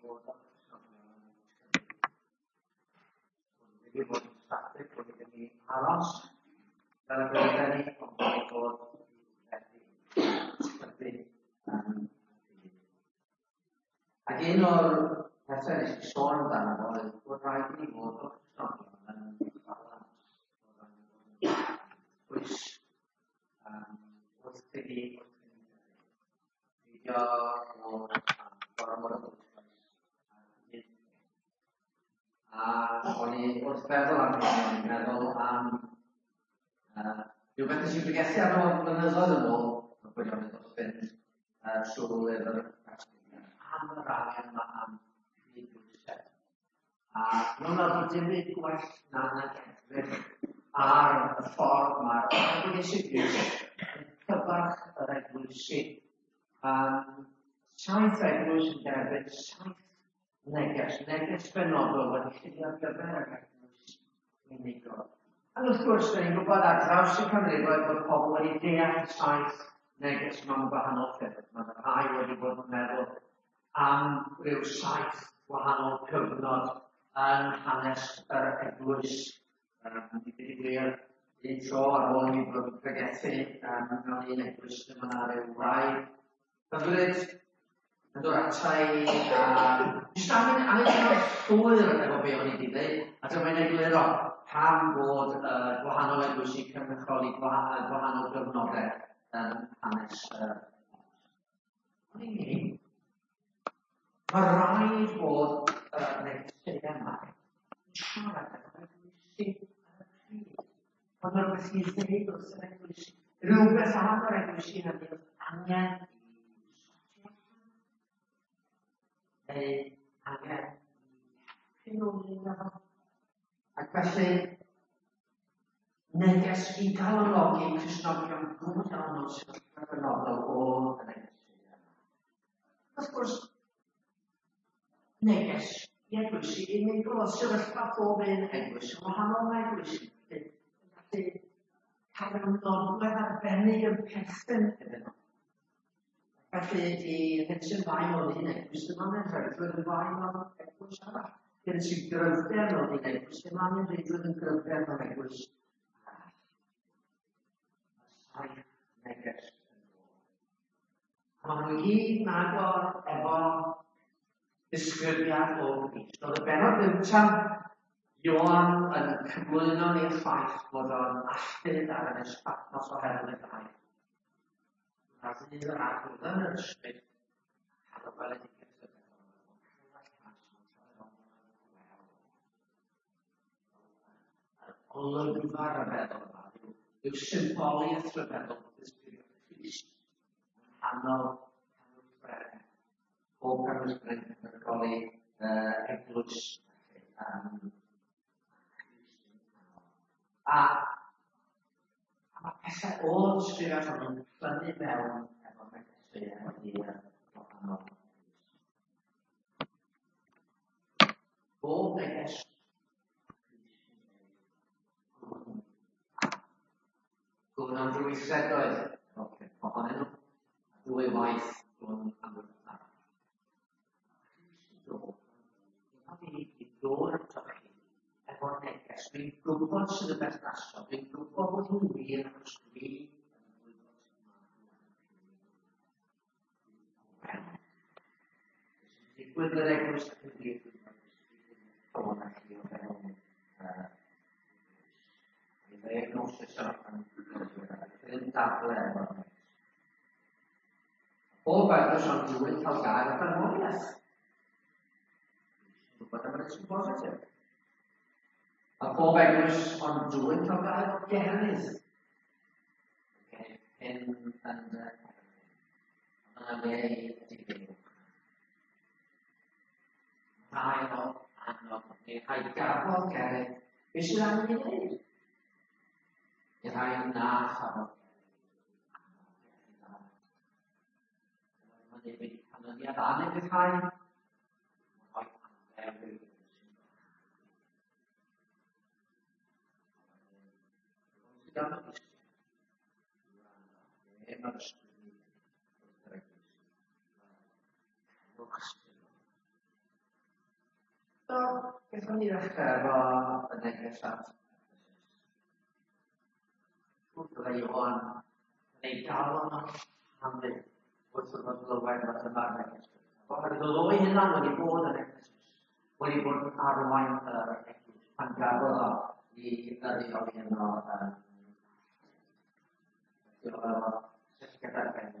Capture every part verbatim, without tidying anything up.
bod wedi bod yn static, wedi gen i aros fel y gwydden ni, ond wedi bod wedi ac un o'r pethau nes i sôn amdano fo oedd bod rhaid i ni fod o'r Cristnogion yn balans, bod rhaid i fod yn pwys wrth i ni fideo o'r gormod o bwysau. A o'n i wrth feddwl am hyn, o'n i'n meddwl am rhywbeth nes i bregethu arno fo blynyddoedd yn ôl, wedi o'n wrth fynd trwy lyfr am yr angen yma am cyd-bwysau. A nhw'n meddwl bod dim byd gwell na nag edrych ar y ffordd mae'r Eglwys i gyd yn cyfarch yr eglwysi. Saith eglwys yn derbyn saith neges, neges benodol wedi chyddi ar gyfer yr eglwys unigol. Ac wrth gwrs, da ni'n gwybod ar draws y canrifoedd bod pobl wedi deall saith neges mewn gwahanol ffyrdd. Mae rhai wedi bod yn meddwl am ryw saith gwahanol cyfnod yn hanes yr eglwys. Yn dibynnu gwir, un tro ar ôl i bod yn pregethu mewn un eglwys lle mae yna ryw rai hyfryd yn dod ata i jyst am yn llwyr efo be o'n i wedi dweud, a dyma'n egluro pam bod gwahanol eglwysi cynrychioli gwahanol gyfnodau yn hanes yr eglwys. Ond i ni, mae rhaid bod y negesau yma yn siarad efo'r eglwysi ar y pryd. Ond mae'n rhywbeth i ddweud wrth yr eglwysi. Rhywbeth am yr eglwysi yn ymwneud angen neu angen i helpu nhw. Ac felly, neges i galanogi Cristnogion go iawn o'n sefyllfa benodol o y negesau yma. Wrth gwrs, neges i eglwysi unigol, sefyllfa pob un eglwys yn wahanol na eglwysi. Felly, cael ei nodwedd arbennig yn perthyn iddyn nhw. Felly, i hyn sy'n fain o'n un eglwys, dyma mae'n rhaidwyr yn fain o'n eglwys arall. Hyn sy'n gryfder o'n un eglwys, dyma mae'n rhaidwyr yn gryfder o'n eglwys arall. Mae saith neges yn ôl. Mae nhw i gyd yn agor efo disgrifiad o Grist. Oedd y benod gyntaf, Ioan yn cyflwyno ni'r ffaith bod o'n alltyd ar Ynys Patmos oherwydd y gair. Roedd yn un o'r agwedd yn yr ysbryd, cael y weledigaeth y feddwl, olygfa'r y feddwl yma, yw symboliaeth y feddwl bod ysbryd Crist yn hanol canolfredd, pob canolfredd yn ysbryd eglwys. A mae pethau o'r ysbryd hwn yn plynu mewn efo negesau i'r gwahanol. Bob neges gwn am drwythredoedd ohonyn nhw, dwy waith gwn am drwythredoedd. Dwi'n dod ato chi efo neges. Dwi'n gwybod sydd yn berthnasol. Dwi'n gwybod bod hi'n wir achos dwi yn gwybod sydd yn digwydd yr eglwys yn digwydd ffôn â chi o fewn i ddiagnosis yn ffilm dafle efo neges. Bob eglwys o'n dwi'n cael gair o benoliaeth. Dwi'n gwybod am yr ysbryd positif. A bob eglwys o'n dwi'n cael gael o gerydd. Hyn yn yna le i ddifyr. Rhai o anodd, neu rhai gafod gerydd, beth sydd angen i wneud? I rhai yna chafod gerydd. Mae'n debyg canlyniad aneg y rhai. Mae'n rhoi aneg gan y Grist. Mae'r ysbryd wrth yr eglwys. So, gaethon ni ddechrau efo y neges at Bydda Iwan yn ei galw yno am ddim wrth oedd yn glywed fod y bar neges. Oherwydd oedd o'i hynny wedi bod yn neges, wedi bod yn arwain yr eglwys pan gafodd o i ddyddio fi yno gyda'r ben.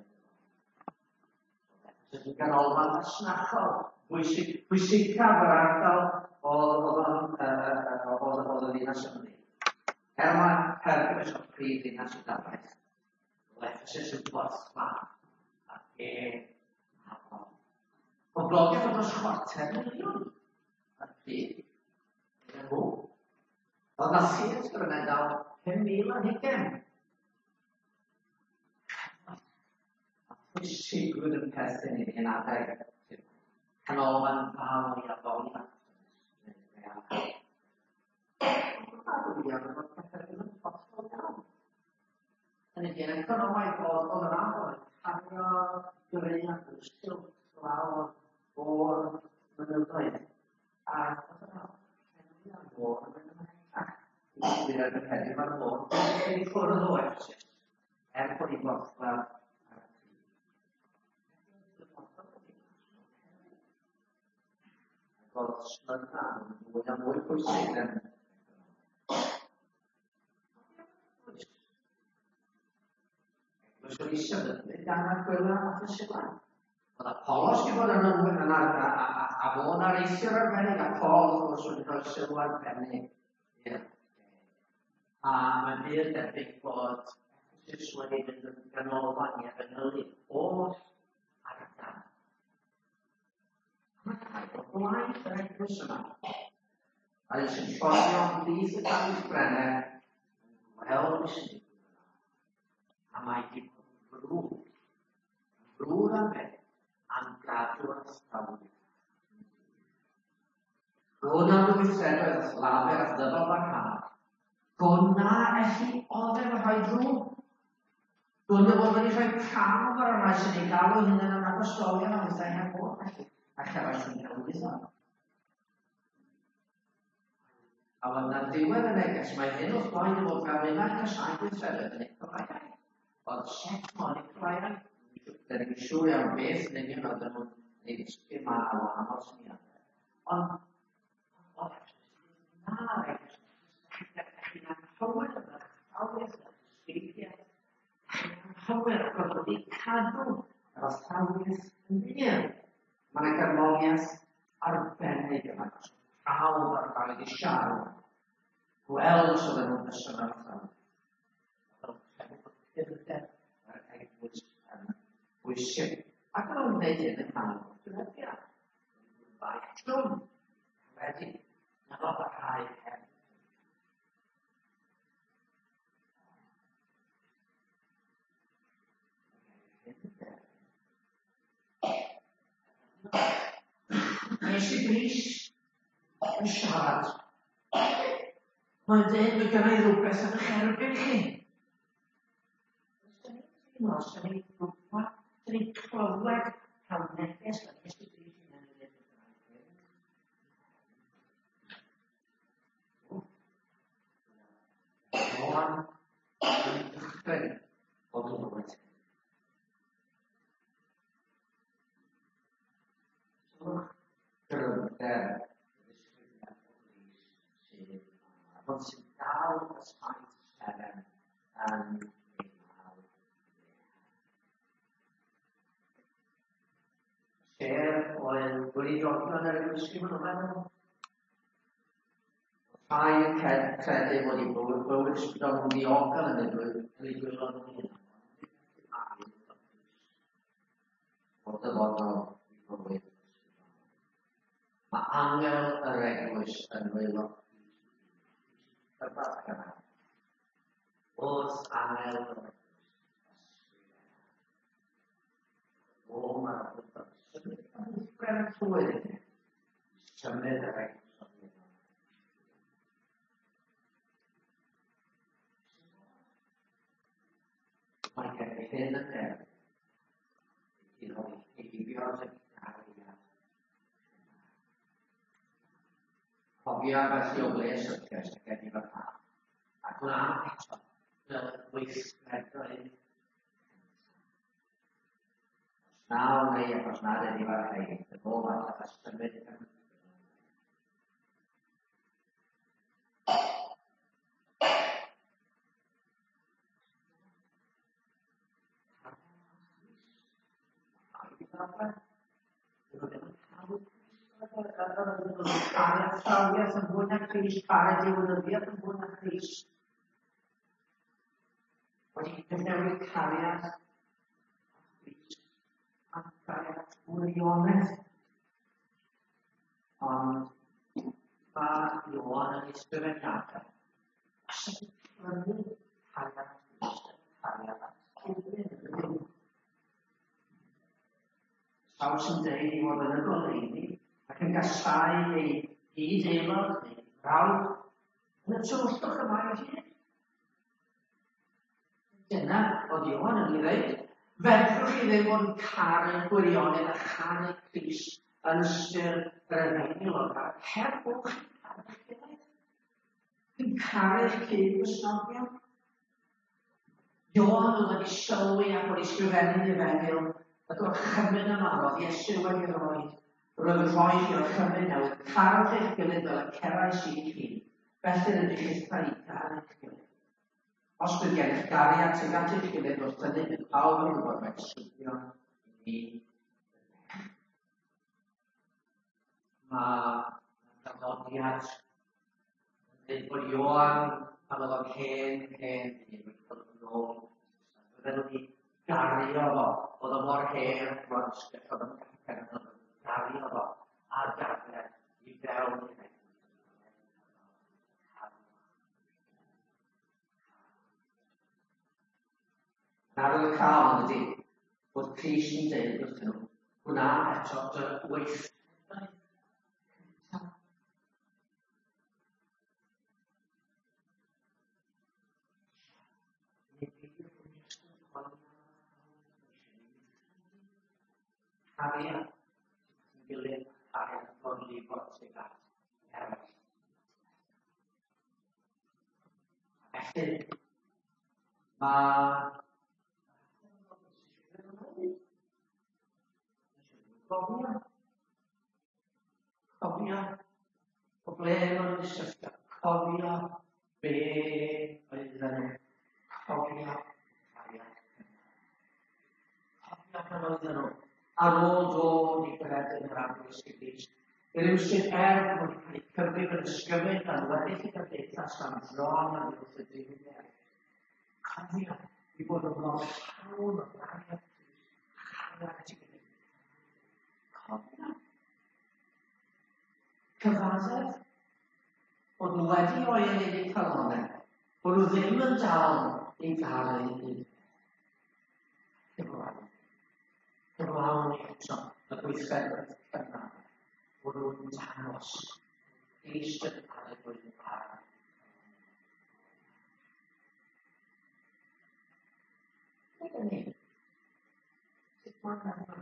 Sy'n ganolfan masnachol, bwysicaf yr ardal oedd yn ddinas Cymru. Er mae Perthus o'r prif ddinas y Dafraeth, Ephesus yn bwrdd ma, ac e, o blodio bod oes chwarter miliwn ar pryd, yn nhw. Oedd na theatr yn edal pum mil yn hugain. Pwysigrwydd yn perthyn i yn adeg canolfan fawr i addoliad. Yn y gen economaidd oedd yn arfer cario gyfeiriad yn stilwt lawr o'r mynyddoedd. A oedd yn arfer o'r mynyddoedd. Dwi'n ar y pedi mae'r môr. Dwi'n ffwrdd o Ephesus. Er bod i'n borthfa ar y pryd. Oedd smyrna yn fwy a mwy pwysig yn Dwi'n eisiau dydyn gan ar gwylio at y Silan. Oedd y Polos wedi bod yn ymwneud yn ar a fo'n ar eithio'r arbennig, a Paul wrth gwrs wedi cael sylw arbennig. A mae'n byr debyg bod Ephesus wedi mynd yn ganolfan i efengylu o'r ardal. Mae'n cael o blaen yr eglwys yma. A sy'n ffordio yn ddydd y Dafydd Brener yn gweld sy'n a mae di brwd, brwd am beth, am gadw ar ystafell. Rwy'n am ddwythredoedd at lafer at ddyfod barhad. Gwna elli oddef yn rhoi drwg. Gwna bod wedi rhoi prawf ar y rhai sy'n ei galw hynny yn apostolion a wythau heb bod felly. A chefais sy'n celwydd o. A fod na ddiwedd y neges, mae hyn wrth blaen i fod fel unau casau gweithredoedd yn eich cyfraith. Oedd set monig rhaid, dyn ni'n siŵr iawn beth yn union oedd nhw'n neud ysgrifennu ma o wahanol syniadau. Ond, oedd na rhaid, chi'n anghywir yn yr athrawes yn ysgrifennu, chi'n anghywir ac oedd wedi cadw yr athrawes yn un. Mae'n gyrmoliaeth arbennig yma, prawf ar fael i siarad, gweld os oedd nhw'n ysgrifennu ar athrawes. Dyfodeb yr eglwys yn bwysig. Ac yn o'n wneud hyn yn hawdd o'r dywediad. Yn faith drwm. Wedi, na fod y rhai hefyd. Nes i bris yn siarad. Mae'n dweud mae gen i rhywbeth yn eich erbyn chi. Os ydym ni'n gwybod, ydym ni'n clywed cael neges a nes i bris yn ymwneud yn ymwneud. Oan yn dychryn o glywed. Gryfder y ddisgrifiad o bris sydd bod sy'n dal y saith seren yn Cer oedd wedi dropio yn yr ysgrifennu yn meddwl. Rhai yn credu bod ei bywyd bywyd ysbrydol yn ddiogel yn ei bywyd yn ei gwylio yn hyn. O'r dyfodol i bywyd. Mae angel yr eglwys yn wylo. Rhywbeth yna. Wrth angel yr eglwys. O, mae'r rhywbeth. Gwneud trwy'r hyn. Symud yr eglwys o hyn. Mae gen i hyn yn der. I roi i bios y cariad. cofio felly o ble syrges y gen i fatha. Ac hwnna eto, y weithredoedd. Naw neu achos nad ydi fel hyn, y bob fath a symud yn Cariad llawiaeth yn fwy na Cris, cariad i wynyddiaeth yn fwy na Cris. Wedi cyfnewid cariad a Cris a cariad gwirionedd. Ond mae Ioan yn ysgrifenniadau. A sy'n prynu cariad Cris, cariad a Cris. Sawl sy'n dweud i fod yn y goleuni ac yn gasau ei gyd-aelod neu brawd yn y tywyllwch yma i gyd. Dyna oedd Ioan yn ei ddweud. Fedrwch chi ddim bod yn caru gwirionedd a charu Cris yn ystyr yr efengyl o'r gael. Heb bod chi'n caru'ch gilydd. Chi'n caru'ch cyd-ysnogion. Ioan oedd wedi sylwi ac wedi sgrifennu'r efengyl y gorchymyn yma oedd Iesu wedi rhoi, roedd yn rhoi chi o'r chymyn newydd, carwch eich gilydd fel y cerais i chi, felly ydych chi'n cael eich gilydd. Os bydd gennych gariad sy'n at eich gilydd wrth hynny, bydd pawb yn gwybod mae'n sgrifio i ni. Mae dafodiad yn dweud bod Ioan pan oedd o'n hen, hen, wedi dod yn ôl. Bydden nhw wedi gario fo, oedd o mor hen, mor ysgell, oedd o'n cael yn gario fo, a gariad i fewn i fewn. Ar y cael yn ydy, bod Cris yn dweud wrthyn nhw, hwnna eto dy weithredau cyntaf. Cariad sy'n gilydd cariad yn bodoli bod sy'n at eraill. Felly, mae cofio, cofio, o ble mae'n sylwyd, cofio be oedd yn cofio cariad. Cofio pan oedd yn nhw. Ar ôl dod i gredyn yr Arglwys i Grist, i rywsyd er bod wedi cael ei cyfrif yn ysgrifennu gan weddill y gymdeithas am dron a wrth y diwydiant. Cofio i bod yn mor llawn o gariad cariad i gilydd. Cofio. Cyfaddef bod nhw wedi oer yn eu calonau, bod nhw ddim yn dal i gael ei gilydd. Cyflawn. Cyflawn i eto y gweithredoedd cynnar, bod nhw'n dangos Crist yn cael ei fwyd yn parod. Ydyn ni? Sut mae'n cael?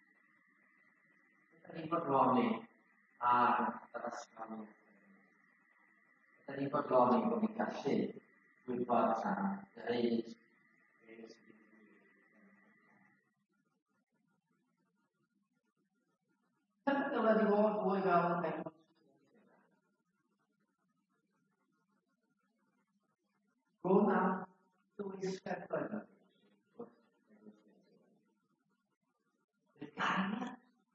Ydyn ni'n bodloni ar yr ysgrifennu? Ydyn ni'n bodloni bod ni'n gallu gwybod am ddeud Dyna dylai di fod fwy fel yn mewn. Rwy'n am dwythredoedd yn y gariad,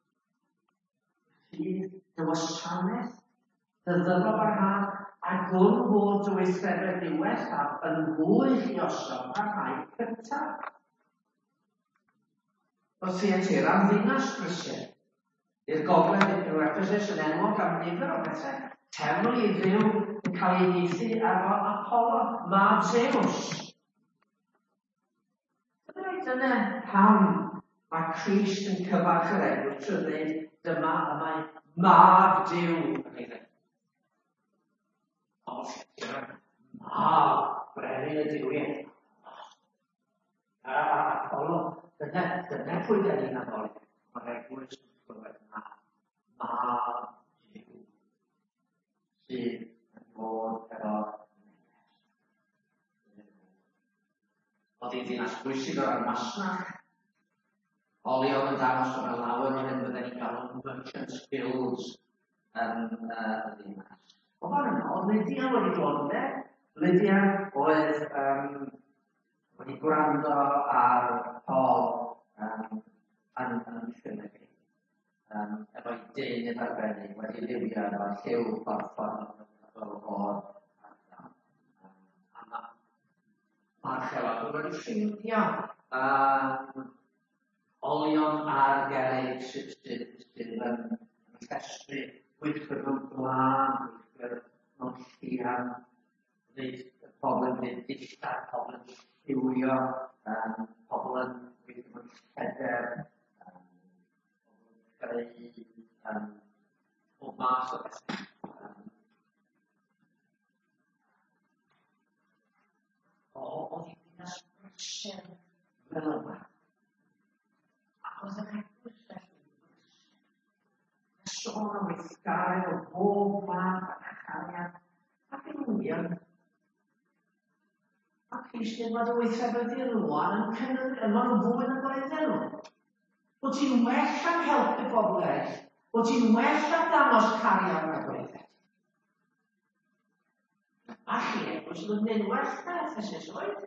sydd dy wasanaeth, dy ddyfod barhad, a gwrn fod dwythredoedd diwedd yn fwy lluosog a rhai cyntaf. Os i etir am ddinas Grisiau, i'r gogledd i'r Ephesus yn enwog am nifer o bethau. Termw i ddiw yn cael ei neithu efo Apollo, mab Zeus. Dyna pam mae Crist yn cyfarch yr enw trwy ddweud dyma y mae mab Duw yn ei ddweud. Os ydyn mab brenin y diwydd. A Apollo, dyna, dyna pwy da ni'n addoli. Mae'r eglwys yn gwybod na mab Duw. sydd yn bod efo oedd hi'n ddinas bwysig o ran masnach. Olion yn dangos o'r lawer o hyn byddwn ni'n gael merchant guilds yn y ddinas. O fan yna, oedd Lydia wedi dod yna. Lydia oedd um, wedi gwrando ar Paul um, yn yn Philippi. Um, efo ei deunydd arbennig wedi liwio efo lliw porffor o'r ardal. Mae'r Chelog wedi ffeindio um, olion ar gerrig sydd yn llestri gweithwyr mewn gwlad, gweithwyr mewn llian, nid pobl yn mynd dillad, pobl yn lliwio, um, pobl yn gweithio mewn lledr, um, pobl yn creu um, o mas o bethau. Um, o, o ddim yn esbrysio fel yma. Oedd yn eglwys sôn am weithgaredd o bob math a chariad ac yn wir. Ac eisiau bod y weithredoedd rwan yn cynnig yma nhw'n fwy yn goedden nhw. Bod ti'n well am helpu pobl eraill, bod ti'n well am dangos cariad na goedden. A chi, bod ti'n mynd yn well na Ephesus oedd?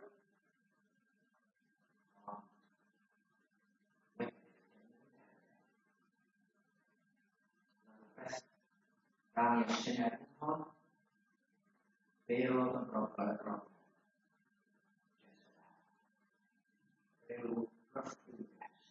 Gawn ni syniad hon, be oedd yn broblem y broblem? Ryw proffwyddes.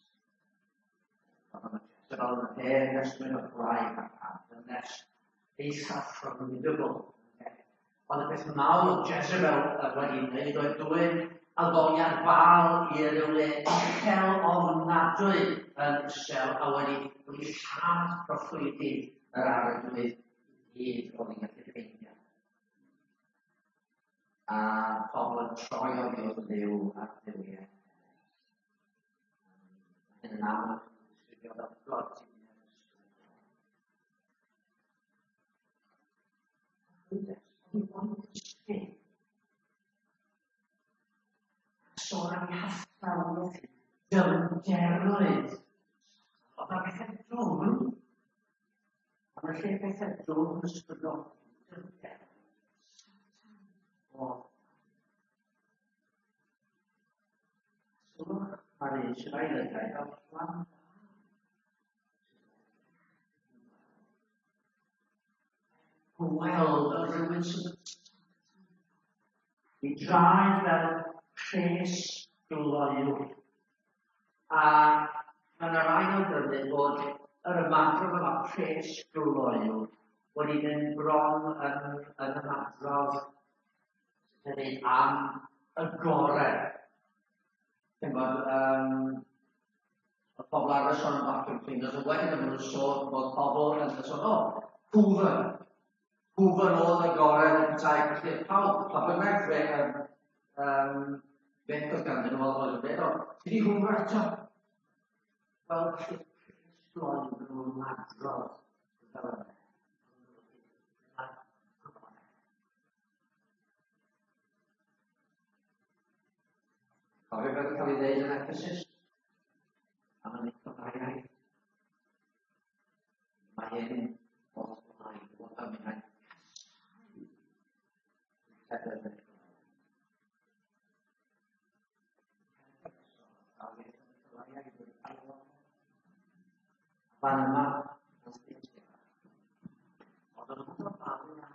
Jezebel yn y her nesmyn o'r blaen ac yn nes eitha formidable. Ond y beth mawr oedd Jezebel wedi wneud oedd dwyn addoliad Baal i rywle uchel ofnadwy yn Israel a wedi wedi lladd proffwydi yr arglwydd i oedd yn gallu ffeindio. A pobl yn troi o ddiwedd ddiw a ddiwiau. Yn yn aml, ysgrifiodd o'r blod i sôn am hathrawedd, dyfnderlyd. Oedd yna bethau drwm. Ond y lle bethau drwm yn ysbrydol. Dyfnderlyd. O. Sôn ar un sy'n ei lygau fel fflam. Gweld o rhywun sy'n i draed fel pres gloiw. A mae'n rhaid o gryfyd bod yr ymadrodd yma pres gloiw wedi mynd bron yn, yn ymadrodd hynny am y gorau. Dwi'n bod, um, y pobl arfer sôn am vacuum cleaners, a wedyn yn nhw'n sôn bod pobl yn sôn, o, Hoover. Hoover oedd y gorau yn tai, felly pawb, pa bynnag fe, um, beth oedd ganddyn nhw oedd yn meddwl, ti di Hoover eto? Fel lle gloi nhw'n madrodd. Cofio beth yn cael ei ddeud yn Ephesus? A mae'n eitha ddau. Mae hyn oedd blaen, oedd am hynny. Fan yma, oedd yn hwnnw fan yma.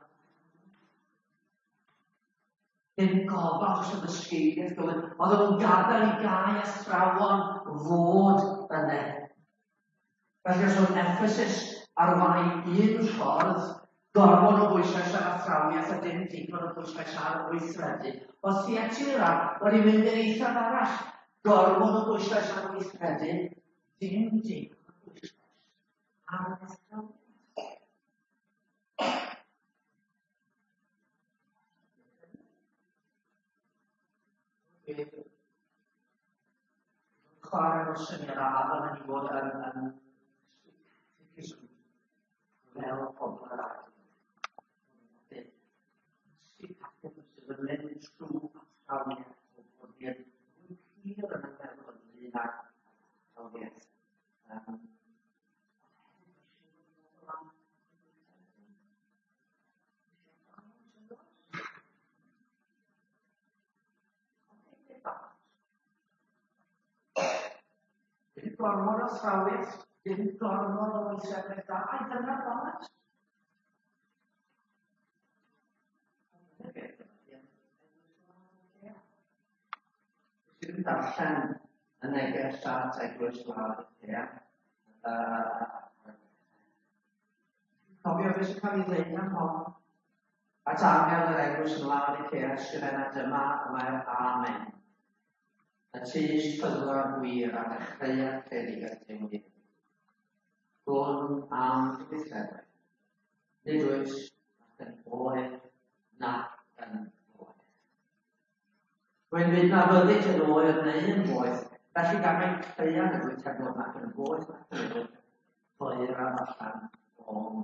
Dim gofal sy'n ddysgudiaeth gywir. Oedd nhw'n gadael i gau athrawon fod yna. Felly os oedd Ephesus ar fai un ffordd, gorfod o bwysleis ar athrawiaeth a dim digon o bwysleis ar weithredu. Oedd Thyatira wedi mynd yn eithaf arall. Gorfod o bwysleis ar weithredu, dim digon o bwysleis ar athrawiaeth. Chwarae o'r syniad a fan hynny bod yn fel pobl yr ardd. yn mynd trwy athrawiaeth o bwriad mwy hir yn y meddwl ynglyn ag athrawiaeth. Um, Dim gormod o athrawiaeth, dim gormod o weisedau da, a dyna'r balans. Dwi'n darllen y neges at Eglwys Laodicea. Cofio beth sy'n cael ei ddweud am hon. At angel yr Eglwys Laodicea, ysgrifenna dyma y mae'r Amen. Y tys ffyddwar gwir a dechreuad credigeth Duw. Hwn am gyfeithredau. Nid oes ac yn oed nac yn oed. Dwi'n mynd na fyddyd yn oed neu yn oed, felly gan mae'n creuad y dwi'n teimlo nac yn oed nac yn oed, oer am allan o'n.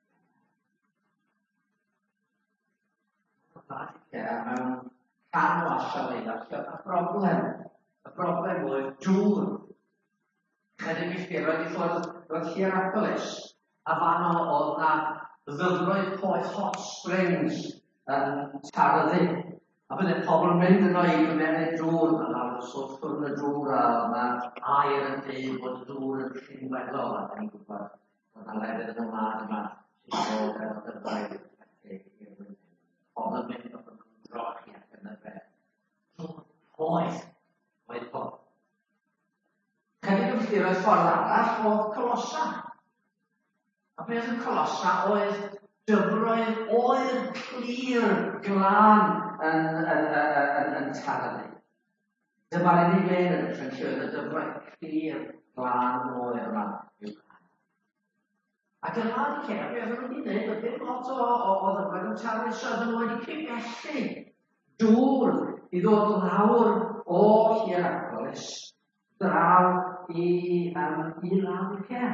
Mewn can o asial ei ddallt, y broblem, y broblem oedd dŵr. Chedig i chi, roedd i ffwrdd, roedd Hierapolis, a fan o oedd na ddyfroedd poeth hot springs yn Taraddu. A byddai pobl yn mynd yno i gymeru dŵr, a nawr y swffwrdd y dŵr, a oedd na air yn dweud bod y dŵr yn llunweddol, a ni'n gwybod bod na lefydd yn y wlad yma, sy'n bod yr dyfroedd. Pobl yn mynd o'n drochi ac yn y fe. Oedd, oedd bod. Chedig yn ffyr oedd ffordd arall oedd Colossa. A beth yn Colossa oedd dyfroedd oer clir glân yn, yn, yn, yn, yn Taraddu. Dyma'r unig le yn y lle y dyfroedd clir glân oer yma i'w cael. Ac yn Laodicea, beth oedden nhw wedi gwneud, oedd dim lot o, o, o ddyfroedd yn Taraddu, so oedden nhw wedi cyfgellu dŵr i ddod lawr o Hierapolis draw i, um, i Laodicea.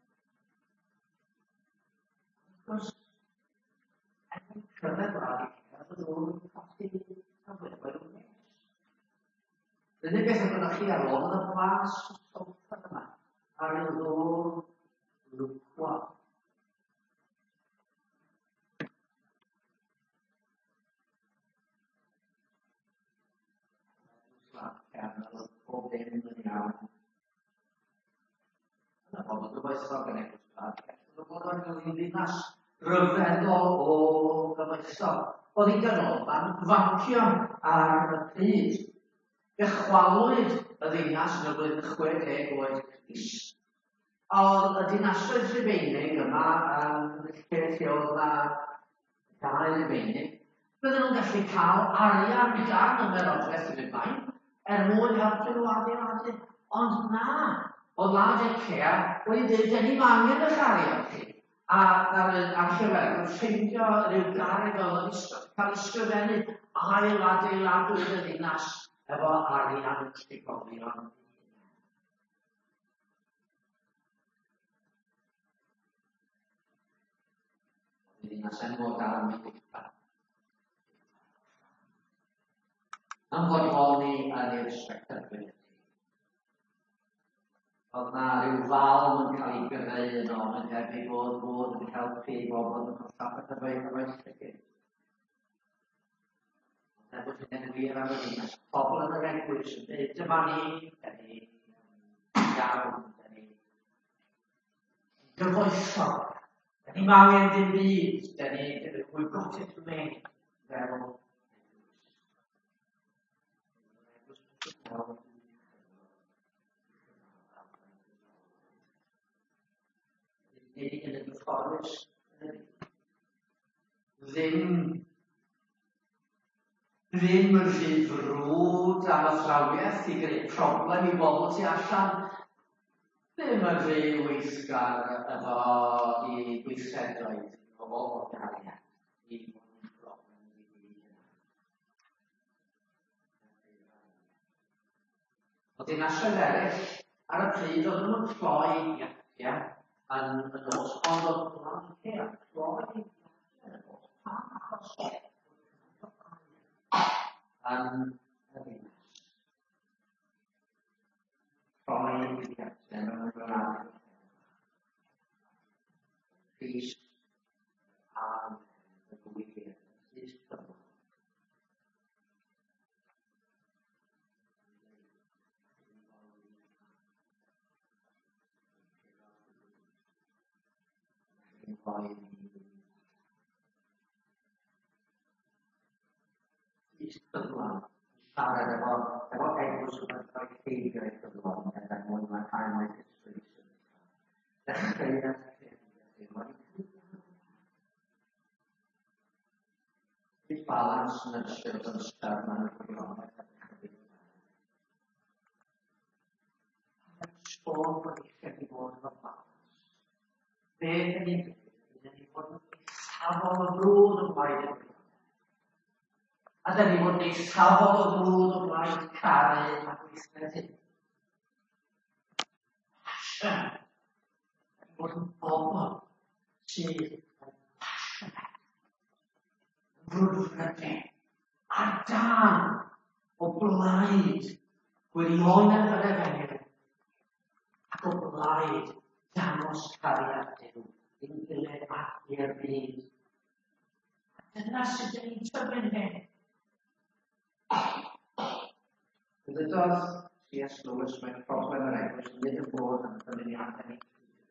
Wrth gwrs, erbyn cyrraedd Laodicea, oedden nhw'n colli cyfleoedd o nes. Dyna beth yn gwneud chi ar ôl yn y blas o soffa yma, ar y ddŵr lwcwa. Pob dim yn iawn. Yna pobl gyfoethog yn Eglwys Laodicea. Oedd bod o'n cael ei ddinas ryfeddol o gyfoethog. Oedd ei ganolfan fancio ar y pryd. Echwalwyd y ddinas yn y flwyddyn chwe deg oed Crist. Oedd y dinasoedd Rhufeinig yma yn lle lle oedd na dau Rhufeinig. Bydden nhw'n gallu cael arian gan ymerodraeth yn y blaen. Er mwyn helpu nhw adeiladu. Ond na, oedd Laodicea wedi dweud, "Dan ni'm angen eich arian chi." A ar y archeolegwr ffeindio ryw garreg o cael ysgrifennu ail adeiladwyd y ddinas efo arian trigolion. Y ddinas enfodol yn ei yn fodloni yn ei respectability. Oedd na ryw falm yn cael ei greu yno, yn debyg bod bod yn helpu bobl yn trafod y beth o'r llygyd. Ond er bod hynny'n wir am y ddinas, pobl yn yr Eglwys yn dweud, dyma ni, da ni iawn, da ni gyfoethog, da ni angen dim byd, da ni, we've got it made, fel nid yn y gyfforddus ddim ddim yn rhy frwd am athrawiaeth i greu problem i bobl tu allan, ddim yn rhy weithgar efo i gweithredoedd o bobl gariad i bod yn problem i byd yna. Oedd dinasoedd eraill ar y pryd oedd nhw'n cloi ia, yn y nos, ond oedd Laodicea cloi yn y nos. Pam achos Yn y ddinas. Troi i gartref yn y gwlad. Christ a y gwir. Christ cyflwyno. Cyflawn, siarad efo, efo Eglwys yn rhoi ffeibio i cyflawn, er mwyn mae'n cael ei ddysgu. Dechreuad Big balance yn ystod yn ystod yn y gwirionedd a dechreuad. Sôn bod eich wedi bod efo balans. Be yn ei byd, ydyn ni bod yn eithafol o brwd o blaid y gwirionedd. A da ni bod yn eithafol o brwd o blaid caru a gweithredu. Passion. Da ni bod yn bobl sydd yn passionate. Brwdfrydu. A dan o blaid gwirionedd yr efengyl. Ac o blaid dangos cariad Duw i'n gilydd ac i'r byd. A dyna sydd yn ei tyfu'n hyn. Dydodd C S Lewis mewn problem yr Eglwys nid yn bod yn dymuniadau ni.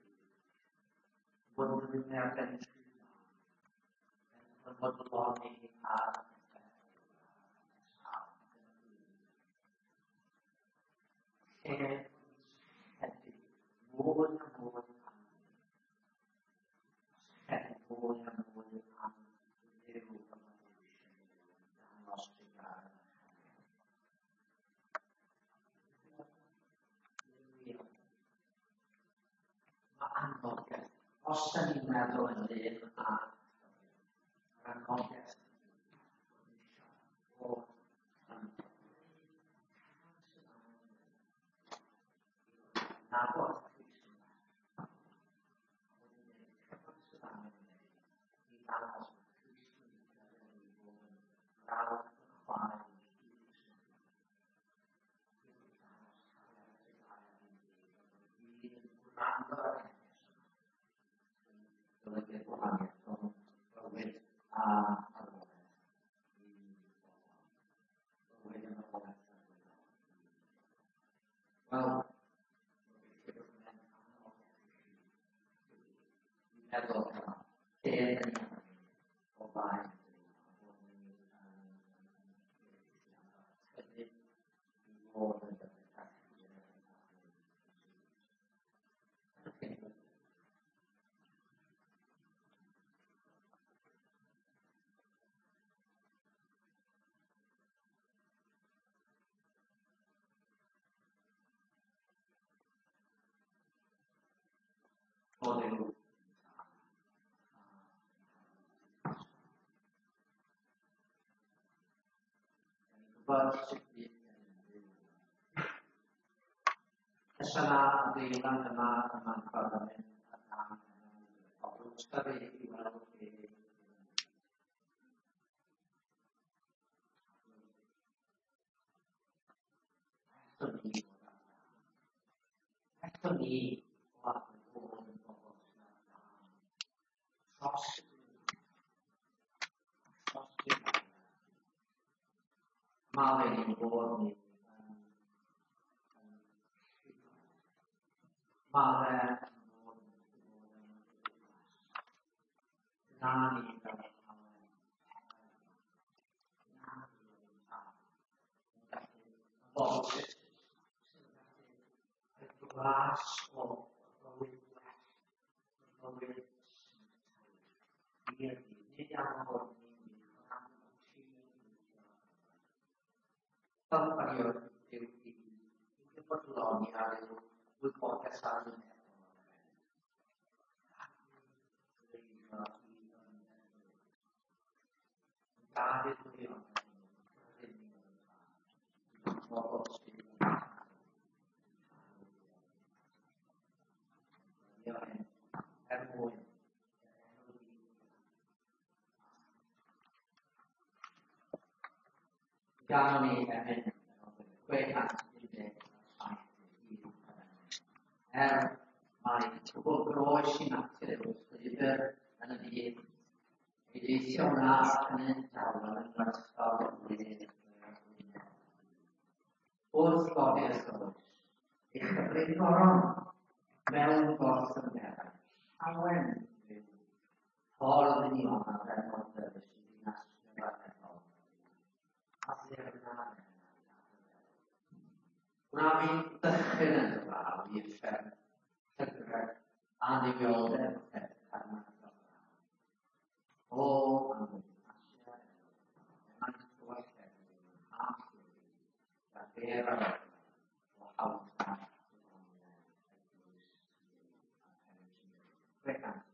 Bod yn dymuniadau ni. Yn bod yn loni ar lle heddi mwy a mwy am heddi mwy a mwy am Duw y dangos i gael. Mae anfogaeth, os da ni'n meddwl yn ddyn a yr anfogaeth o nabod Christ i ddangos Christ yn rawd yn chwaer golygu'r gwahaniaeth rhwng bywyd a arweinedd. Bywyd yn arweinedd. Wel, meddwl yma, lle ydyn ni o blaen ydy i fod yn dyddiau. O Duw. Gwybod sut bydd yn byw. Ys yna y ddeilad yma yma'n ffordd yn mynd a dan pobl tyfu i weld beth. Eto ni Eto ni o adnod bod yn bobl sy'n ar dan. Tros Tros Duw. Mae fe'n bod ni yn Mae fe'n bod ni na ni fel Halen. Na ni fel Halen. Yn gallu bod sydd yn gallu y glas o bywyd gwell, o bywyd sy'n cael i'r byd. Nid am bod ni'n mynd am y tîm fel bario'r Duw i i bodloni ar yw wybodaeth ar y meddwl. Ac yn dreifo i yn meddwl. Yn Dafydd gwirionedd yn yn bobl sydd yn yn er mwyn piano ni hefyd, chwe cant pum deg saith i Er mae pobl groes i natur wrth lyfr yn y byd, ei deithio hwnna yn ein dawel yn glasgol wlydd wrth godi ysgolwys, eich cyfrif goron mewn gorff yn eraill, llawen rhyw ffordd yn ion a ddefnod dyrys i ddinas gyfraddol. A sydd yna Gwna fi dychryn yn gyflaw i'r fferm, llygredd a ddifioldeb o ffefr ar ma'n gyflaw. O, am wedi'n asiau, mae'n gwell ffefr yn half wedi, a ber ar ôl o hawdda o ddoniau eglwys a pen.